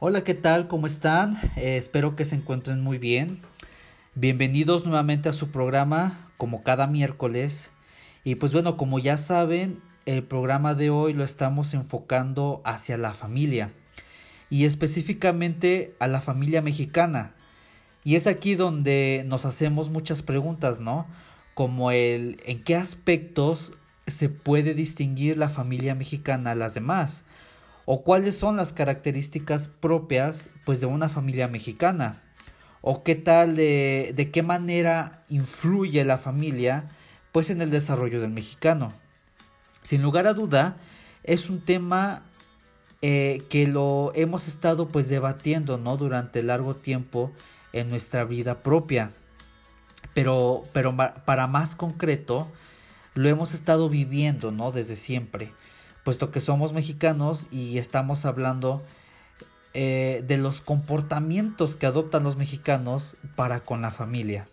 Hola, ¿qué tal? ¿Cómo están? Espero que se encuentren muy bien. Bienvenidos nuevamente a su programa, como cada miércoles. Y pues bueno, como ya saben, el programa de hoy lo estamos enfocando hacia la familia y específicamente a la familia mexicana. Y es aquí donde nos hacemos muchas preguntas, ¿no? Como el en qué aspectos se puede distinguir la familia mexicana a las demás o cuáles son las características propias pues de una familia mexicana o qué tal de qué manera influye la familia pues en el desarrollo del mexicano. Sin lugar a duda es un tema que lo hemos estado pues debatiendo, ¿no? Durante largo tiempo en nuestra vida propia, pero para más concreto lo hemos estado viviendo, ¿no? Desde siempre, puesto que somos mexicanos y estamos hablando de los comportamientos que adoptan los mexicanos para con la familia.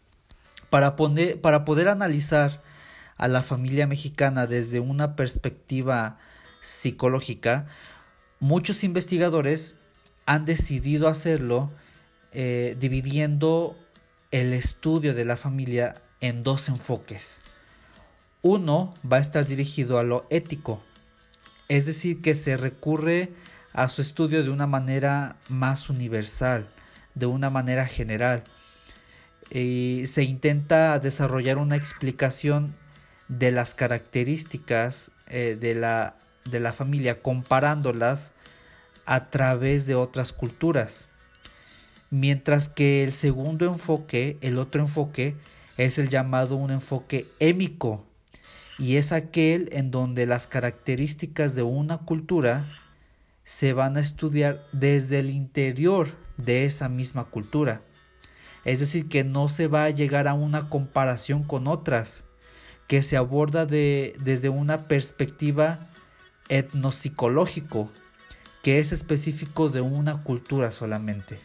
Para poder analizar a la familia mexicana desde una perspectiva psicológica, muchos investigadores han decidido hacerlo dividiendo el estudio de la familia en dos enfoques. Uno va a estar dirigido a lo ético, es decir, que se recurre a su estudio de una manera más universal, de una manera general. Y se intenta desarrollar una explicación de las características de la familia, comparándolas a través de otras culturas. Mientras que el segundo enfoque, el otro enfoque, es el llamado un enfoque émico, y es aquel en donde las características de una cultura se van a estudiar desde el interior de esa misma cultura. Es decir, que no se va a llegar a una comparación con otras, que se aborda desde una perspectiva etnopsicológico, que es específico de una cultura solamente.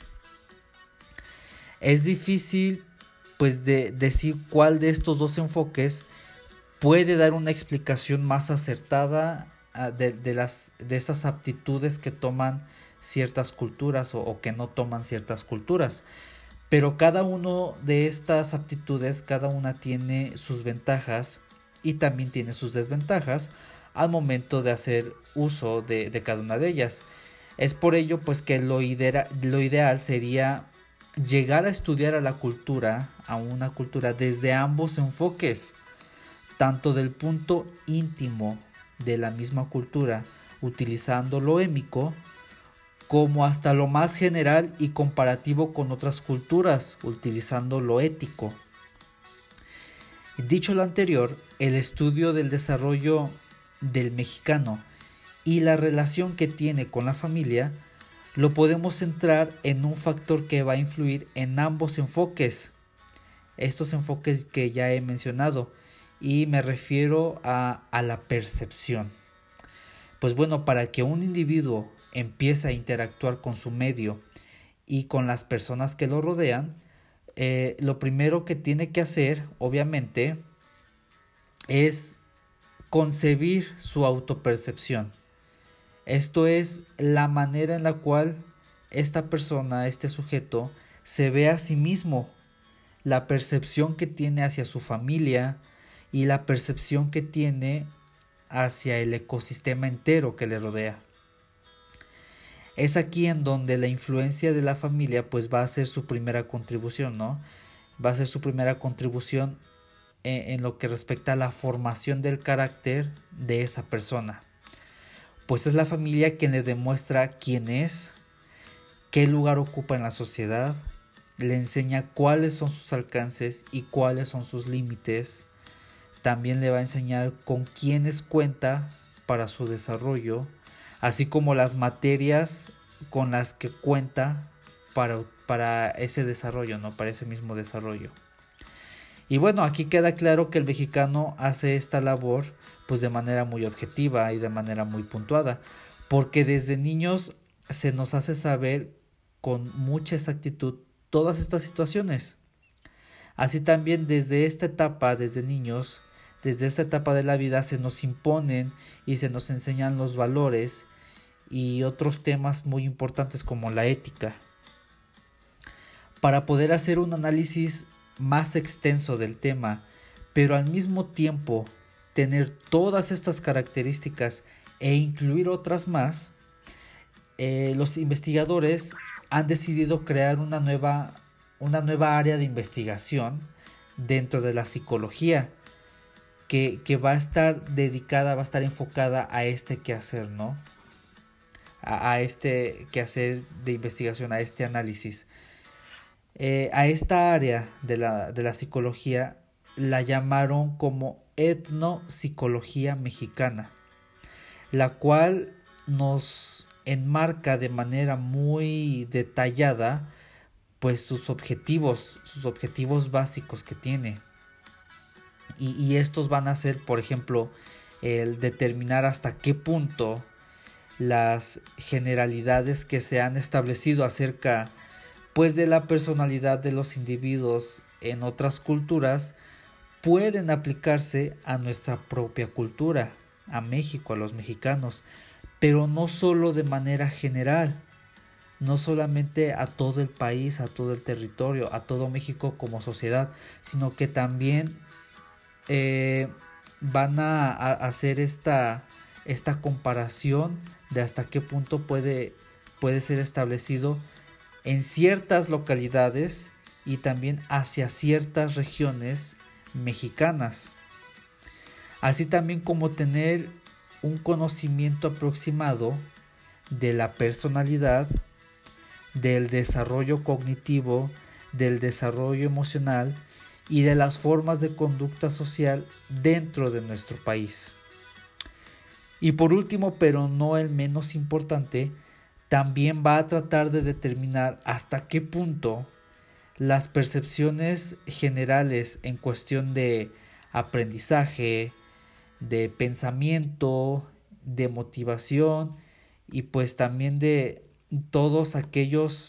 Es difícil pues de decir cuál de estos dos enfoques puede dar una explicación más acertada de estas aptitudes que toman ciertas culturas o que no toman ciertas culturas. Pero cada una de estas aptitudes, cada una tiene sus ventajas y también tiene sus desventajas al momento de hacer uso de cada una de ellas. Es por ello pues que lo ideal sería llegar a estudiar a una cultura desde ambos enfoques, tanto del punto íntimo de la misma cultura, utilizando lo émico, como hasta lo más general y comparativo con otras culturas, utilizando lo ético. Dicho lo anterior, el estudio del desarrollo del mexicano y la relación que tiene con la familia lo podemos centrar en un factor que va a influir en ambos enfoques, estos enfoques que ya he mencionado, y me refiero a la percepción. Pues bueno, para que un individuo empiece a interactuar con su medio y con las personas que lo rodean, lo primero que tiene que hacer, obviamente, es concebir su autopercepción. Esto es la manera en la cual esta persona, este sujeto, se ve a sí mismo, la percepción que tiene hacia su familia y la percepción que tiene hacia el ecosistema entero que le rodea. Es aquí en donde la influencia de la familia pues va a ser su primera contribución, ¿no? Va a ser su primera contribución en lo que respecta a la formación del carácter de esa persona. Pues es la familia quien le demuestra quién es, qué lugar ocupa en la sociedad, le enseña cuáles son sus alcances y cuáles son sus límites. También le va a enseñar con quiénes cuenta para su desarrollo, así como las materias con las que cuenta para ese desarrollo, ¿no? Para ese mismo desarrollo. Y bueno, aquí queda claro que el mexicano hace esta labor pues de manera muy objetiva y de manera muy puntuada, porque desde niños se nos hace saber con mucha exactitud todas estas situaciones. Así también desde esta etapa, desde niños, desde esta etapa de la vida se nos imponen y se nos enseñan los valores y otros temas muy importantes como la ética. Para poder hacer un análisis más extenso del tema, pero al mismo tiempo tener todas estas características e incluir otras más, los investigadores han decidido crear una nueva área de investigación dentro de la psicología que va a estar dedicada, va a estar enfocada a este quehacer, ¿no? A este quehacer de investigación, a este análisis. A esta área de la psicología la llamaron como etnopsicología mexicana, la cual nos enmarca de manera muy detallada pues sus objetivos básicos que tiene. Y estos van a ser, por ejemplo, el determinar hasta qué punto las generalidades que se han establecido acerca pues de la personalidad de los individuos en otras culturas pueden aplicarse a nuestra propia cultura, a México, a los mexicanos, pero no solo de manera general, no solamente a todo el país, a todo el territorio, a todo México como sociedad, sino que también van a hacer esta comparación de hasta qué punto puede ser establecido en ciertas localidades y también hacia ciertas regiones mexicanas, así también como tener un conocimiento aproximado de la personalidad, del desarrollo cognitivo, del desarrollo emocional y de las formas de conducta social dentro de nuestro país. Y por último, pero no el menos importante, también va a tratar de determinar hasta qué punto las percepciones generales en cuestión de aprendizaje, de pensamiento, de motivación y pues también de todos aquellos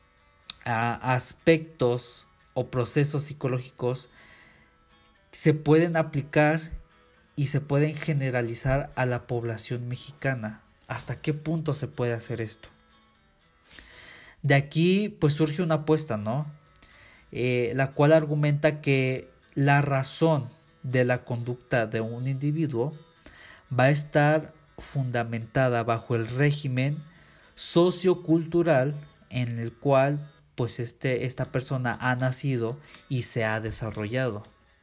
aspectos o procesos psicológicos se pueden aplicar y se pueden generalizar a la población mexicana. ¿Hasta qué punto se puede hacer esto? De aquí pues surge una apuesta, ¿no? La cual argumenta que la razón de la conducta de un individuo va a estar fundamentada bajo el régimen sociocultural en el cual pues esta persona ha nacido y se ha desarrollado.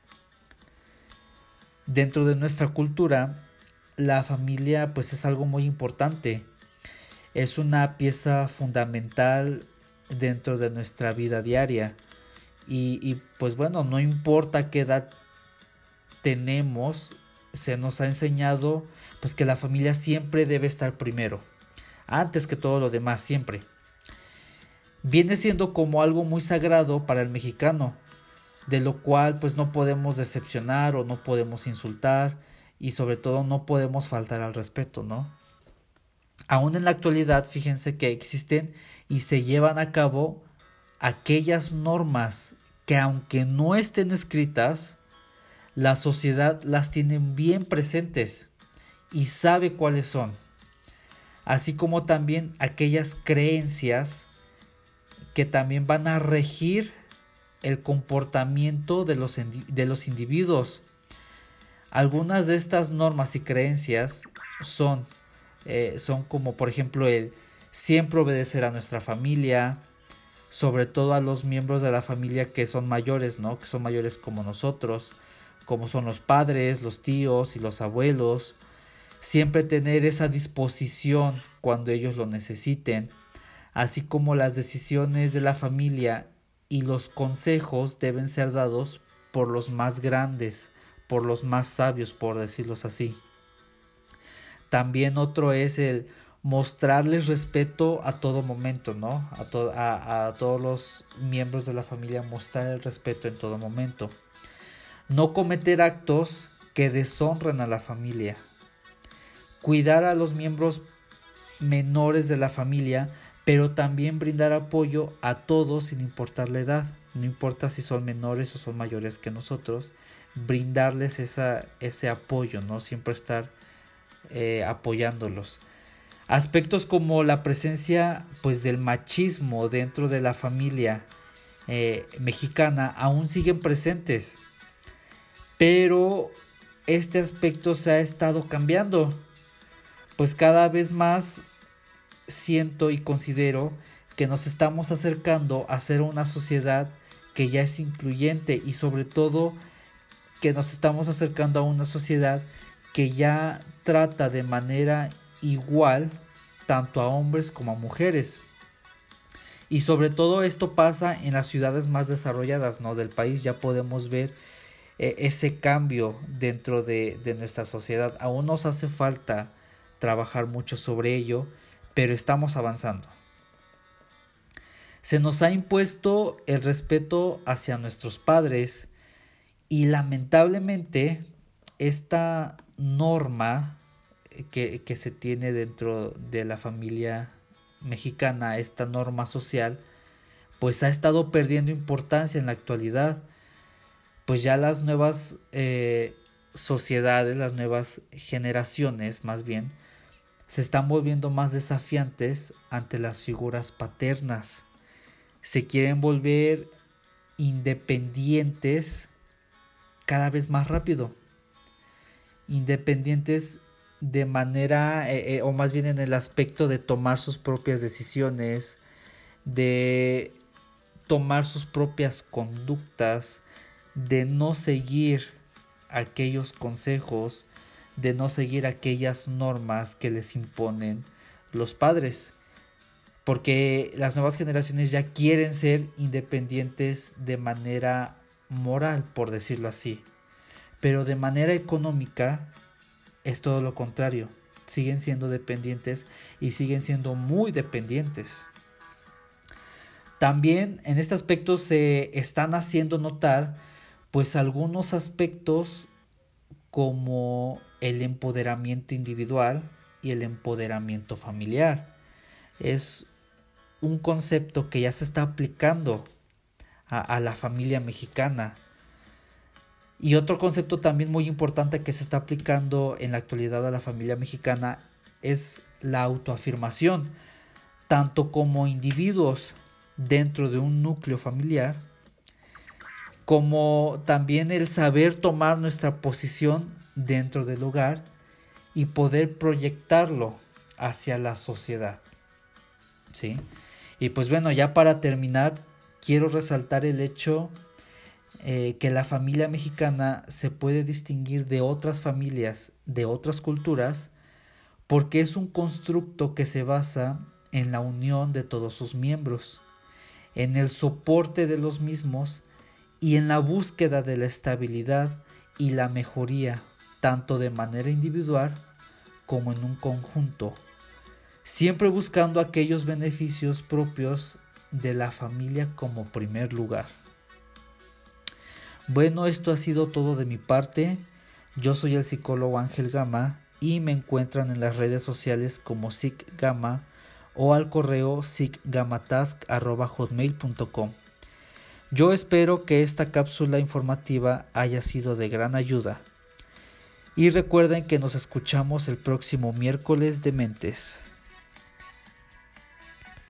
Dentro de nuestra cultura, la familia pues es algo muy importante. Es una pieza fundamental dentro de nuestra vida diaria. Y pues bueno, no importa qué edad tenemos, se nos ha enseñado pues que la familia siempre debe estar primero, antes que todo lo demás, siempre. Viene siendo como algo muy sagrado para el mexicano, de lo cual pues no podemos decepcionar o no podemos insultar y sobre todo no podemos faltar al respeto, ¿no? Aún en la actualidad, fíjense que existen y se llevan a cabo aquellas normas que aunque no estén escritas, la sociedad las tiene bien presentes y sabe cuáles son, así como también aquellas creencias que también van a regir el comportamiento de los individuos. Algunas de estas normas y creencias son como por ejemplo el siempre obedecer a nuestra familia, sobre todo a los miembros de la familia que son mayores, ¿no? Que son mayores como nosotros, como son los padres, los tíos y los abuelos. Siempre tener esa disposición cuando ellos lo necesiten, así como las decisiones de la familia y los consejos deben ser dados por los más grandes, por los más sabios, por decirlos así. También otro es el mostrarles respeto a todo momento, ¿no? A todos los miembros de la familia, mostrar el respeto en todo momento. No cometer actos que deshonren a la familia. Cuidar a los miembros menores de la familia, pero también brindar apoyo a todos sin importar la edad. No importa si son menores o son mayores que nosotros, brindarles ese apoyo, ¿no? Siempre estar apoyándolos. Aspectos como la presencia pues del machismo dentro de la familia mexicana aún siguen presentes, pero este aspecto se ha estado cambiando, pues cada vez más siento y considero que nos estamos acercando a ser una sociedad que ya es incluyente, y sobre todo que nos estamos acercando a una sociedad que ya trata de manera igual tanto a hombres como a mujeres. Y sobre todo esto pasa en las ciudades más desarrolladas, ¿no?, del país. Ya podemos ver ese cambio dentro de nuestra sociedad. Aún nos hace falta trabajar mucho sobre ello, pero estamos avanzando. Se nos ha impuesto el respeto hacia nuestros padres, y lamentablemente esta norma que se tiene dentro de la familia mexicana, esta norma social, pues ha estado perdiendo importancia en la actualidad. Pues ya las nuevas sociedades, las nuevas generaciones más bien, se están volviendo más desafiantes ante las figuras paternas. Se quieren volver independientes cada vez más rápido. Independientes de manera, o más bien en el aspecto de tomar sus propias decisiones, de tomar sus propias conductas, de no seguir aquellos consejos, de no seguir aquellas normas que les imponen los padres. Porque las nuevas generaciones ya quieren ser independientes de manera moral, por decirlo así. Pero de manera económica es todo lo contrario. Siguen siendo dependientes, y siguen siendo muy dependientes. También en este aspecto se están haciendo notar pues algunos aspectos como el empoderamiento individual y el empoderamiento familiar. Es un concepto que ya se está aplicando a la familia mexicana. Y otro concepto también muy importante que se está aplicando en la actualidad a la familia mexicana es la autoafirmación, tanto como individuos dentro de un núcleo familiar, como también el saber tomar nuestra posición dentro del hogar y poder proyectarlo hacia la sociedad. ¿Sí? Y pues bueno, ya para terminar, quiero resaltar el hecho que la familia mexicana se puede distinguir de otras familias, de otras culturas, porque es un constructo que se basa en la unión de todos sus miembros, en el soporte de los mismos y en la búsqueda de la estabilidad y la mejoría, tanto de manera individual como en un conjunto, siempre buscando aquellos beneficios propios de la familia como primer lugar. Bueno, esto ha sido todo de mi parte. Yo soy el psicólogo Ángel Gama y me encuentran en las redes sociales como psicgama o al correo psicgamatask@hotmail.com. Yo espero que esta cápsula informativa haya sido de gran ayuda. Y recuerden que nos escuchamos el próximo miércoles de Mentes.